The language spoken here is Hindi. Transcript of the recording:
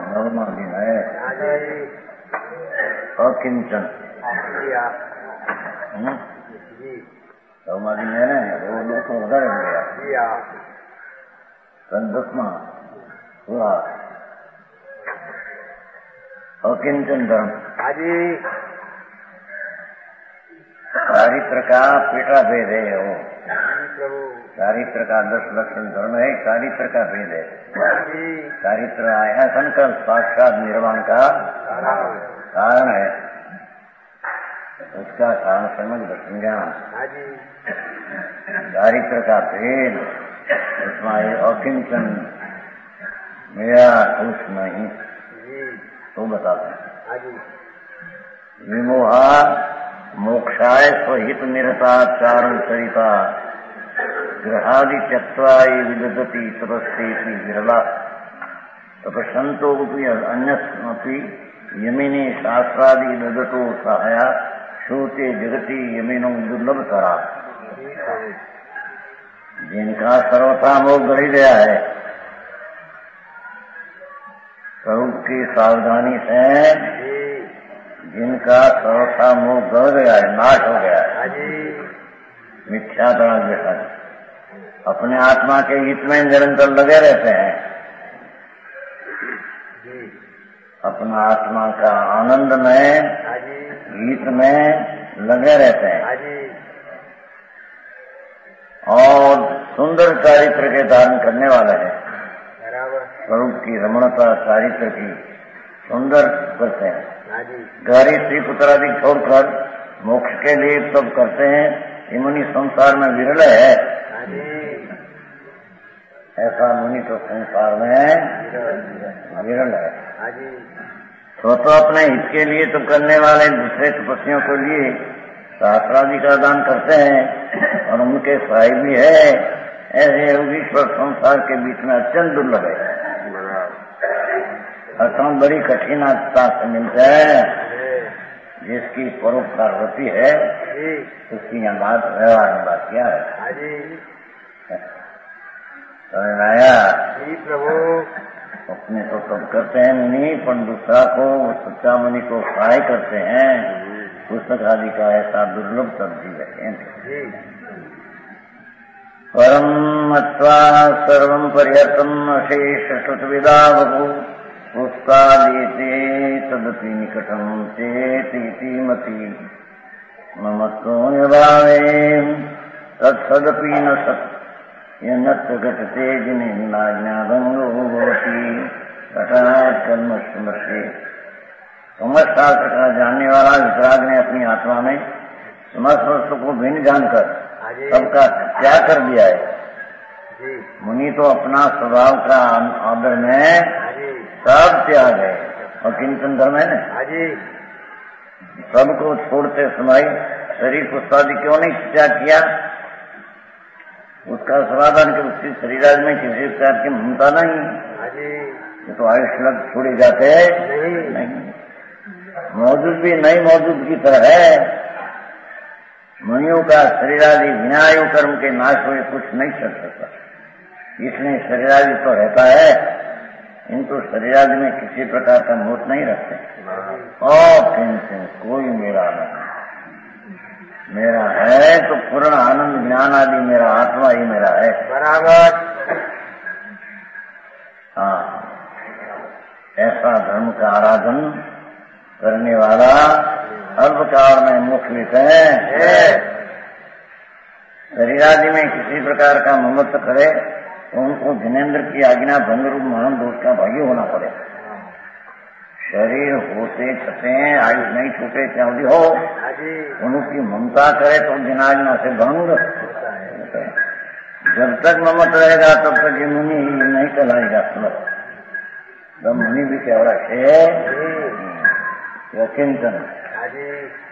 नवमा दिन है। अकिंचन नवमा दिन है ना, वो लोग को उधर हो गया। 10वां हुआ अकिंचन धर्म। चारित्र का पेटा भेद है। वो चारित्र का 10 लक्षण धर्म है। चारित्र का भेद है। चारित्र आया संकल्प साक्षात निर्वाण का कारण है। उसका कारण समझ संज्ञान। चारित्र का भेद उसमें अकिंचन मेरा कुछ नहीं तो बताते हैं। विमोहा मोक्षाय स्वहित निरताचारण चरिता ग्रहादि त्यक्त्वा विदधति तपस्येति विरला तपस्सन्तोऽपि अन्यस्मपि यमिने शास्त्रादि ददतो सहाया श्रोते जगति यमिनो दुर्लभतरा। जिनका सर्वथा मोह गढ़ गया है, स्वरूप की सावधानी से जिनका सर्वथा मोह गढ़ गया है, नाश हो गया है, मिथ्याधारणा जैसा अपने आत्मा के हित में निरंतर लगे रहते हैं, अपना आत्मा का आनंद में हित में लगे रहते हैं और सुंदर चारित्र के धारण करने वाले हैं। स्वरूप की रमणता चारित्र की सुंदर करते हैं। गहरी स्त्री पुत्र आदि छोड़कर मोक्ष के लिए सब करते हैं। ये मुनि संसार में विरल है। ऐसा मुनि तो संसार में विरल है। तो अपने हित के लिए तो करने वाले दूसरे तपस्वियों के लिए शास्त्रादि का दान करते हैं और उनके सहाय भी है। ऐसे योगीश्वर संसार के बीच में अत्यंत दुर्लभ है। अर्थात बड़ी कठिनता से मिलता है। जिसकी परोपकार होती है उसकी यहाँ बात व्यवहार में बात क्या है। आया प्रभु अपने तो सब करते हैं मुनि, पर दूसरा को सच्चा मुनि को सहाय करते हैं। पुस्तक आदि का ऐसा दुर्लभ सब्जी है। परम मत्वा सर्वं पर्यतम अशेष श्रुतविदा बभू पुस्तादीते तदपि निकटम चेतीति मति ममत्व भावे तत्सदपि न सत् यन्नत्र घटते जिनेन्द्राज्ञाभंगो भवति घटात् कर्मस्मृति। समस्त शास्त्र का जानने वाला वितराग ने अपनी आत्मा में समस्त वस्तु को भिन्न जानकर सबका त्याग कर दिया है। मुनि तो अपना स्वभाव का आदर में सब त्याग है और किंचन धर्म है न। सबको छोड़ते समय शरीर पुस्तादि क्यों नहीं त्याग किया? उसका समाधान कि उसकी शरीराज में किसी प्रकार की ममता नहीं। ये तो आयुष्य लग छोड़े जाते नहीं। मौजूद भी नहीं मौजूद की तरह है। मुनियों का शरीरादि बिना आयु कर्म के नाश हुए कुछ नहीं कर सकता। इसलिए शरीरादि तो रहता है, किंतु शरीरादि में किसी प्रकार का मोह नहीं रखते। और किंतु कोई मेरा नहीं, मेरा है तो पूर्ण आनंद ज्ञान आदि मेरा आत्मा ही मेरा है। बराबर। हाँ, ऐसा धर्म का आराधन करने वाला अल्पकाल में मोक्ष लेते हैं। शरीरादि में किसी प्रकार का ममत्व करे तो उनको जिनेन्द्र की आज्ञा भंग रूप महान दोष का भागी होना पड़े। शरीर होते छते आयुष नहीं छूटे क्यों भी हो, उनकी ममता करे तो जिनाज्ञा से भंग। जब तक ममत रहेगा तब तक ये मुनि नहीं कहलाएगा। जब मुनि भी कह रहा है किंचन